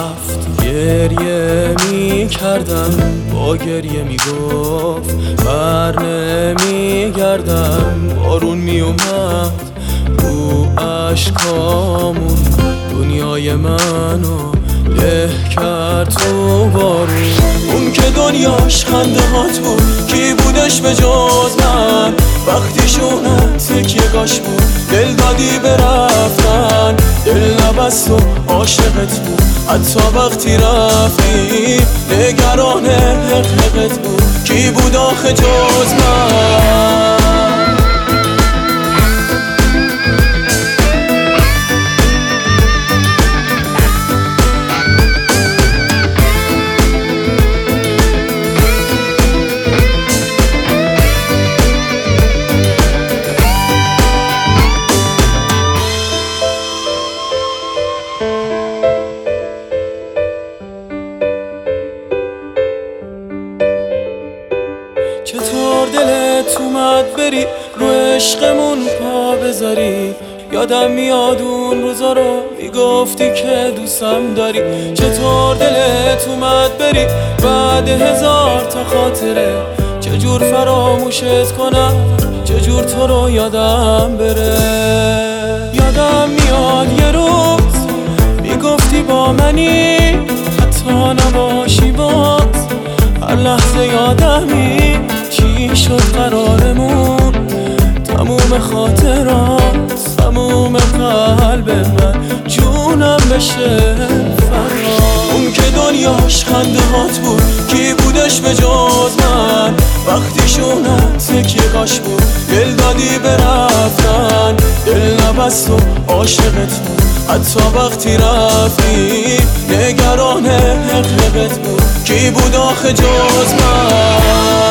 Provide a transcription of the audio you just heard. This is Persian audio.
رفت گریه می کردم، با گریه می گفت بر نمی گردم. بارون می اومد رو اشکامون، دنیای منو له کرد تو بارون. اون که دنیاش خنده هات بود، کی بودش به جز من؟ وقتی شونت تکیه‌گاش بود، دل دادی برفتن، دل نبست و عاشقت بود. حتی وقتی رفتی نگران حقت بود، کی بود آخه جز من؟ چطور دلت اومد بری رو عشقمون پا بذاری؟ یادم میاد اون روزا رو میگفتی که دوستم داری. چطور دلت اومد بری بعد 1000 تا خاطره؟ چجور فراموشت کنم، چجور تو رو یادم بره؟ یادم میاد یه روز میگفتی با منی، حتی نباشی باز هر لحظه یادمی چی شد قرارمون. تموم خاطرات، تموم قلب من، جونم بشه فرار. اون که دنیاش خنده هات بود، کی بودش به جز من؟ وقتی شونت تکیه‌گاش بود، دل دادی برفتن، دل نبست و عاشقت بود. حتی وقتی رفتی نگران حقت بود، کی بود آخه جز من؟